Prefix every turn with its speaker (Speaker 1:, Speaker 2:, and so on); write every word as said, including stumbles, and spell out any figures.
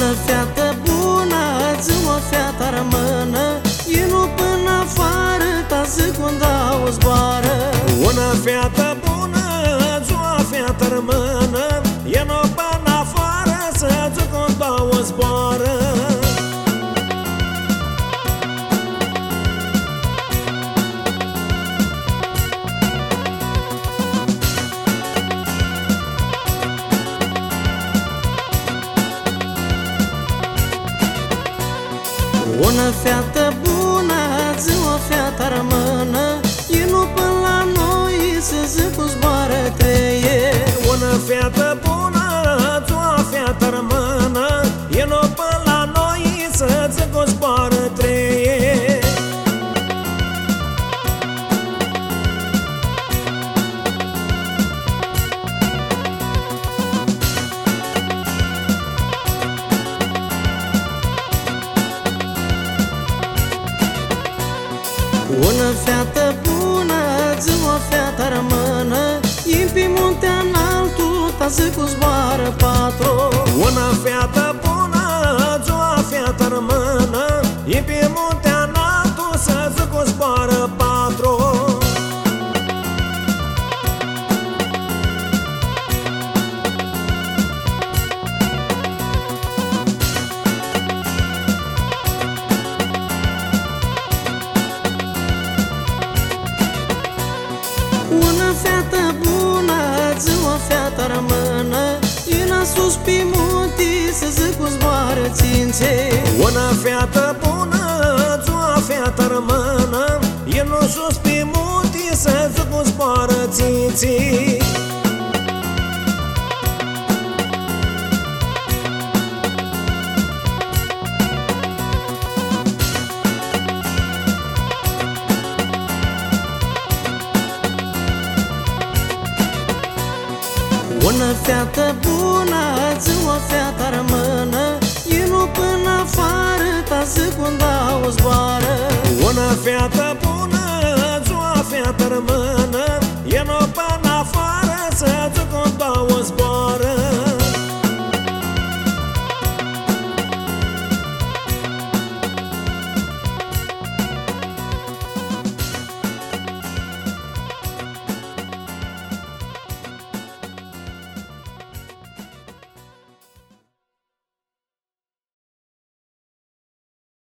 Speaker 1: Bună fată bună, zi-o fata rămână, e nu până afară, ta secunda o zboară.
Speaker 2: Bună fată bună, zi-o fata rămână, e nu până afară, să secunda o zboară.
Speaker 1: Bună fată bună, zi-o fata rămână, e nu până la noi, să zic cu zboară treie.
Speaker 2: Bună fată bună, zi-o fata rămână, e nu până la noi, să zic cu zboară treie.
Speaker 1: Bună fată bună, zi-o fata rămână, e pe muntea înaltul, ta zi cu zboară patru.
Speaker 2: Bună fată bună, zi-o fata rămână, e pe muntea înaltul, să zic cu zboară patru.
Speaker 1: Bună fată bună, zi-o fata rămână, e la sus pe munte, să zic cu zboară țințe.
Speaker 2: Bună fată bună, zi-o fata rămână, e nu sus pe munte, să zic cu zboară ținții.
Speaker 1: Bună fată bună, zi-o fata rămână, e nu până afară, ta secunda o zboară.
Speaker 2: Bună fată bună, zi-o fata rămână, e nu până afară, să